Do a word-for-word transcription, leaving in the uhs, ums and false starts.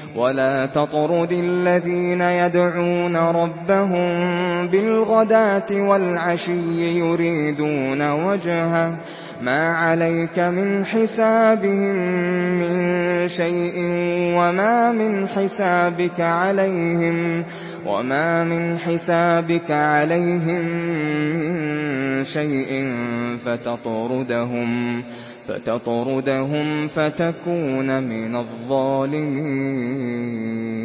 ولا تطرد الذين يدعون ربهم بالغداة والعشي يريدون وجهه ما عليك من حسابهم من شيء وما من حسابك عليهم وما من حسابك عليهم من شيء فتطردهم فتطردهم فتكون من الظالمين.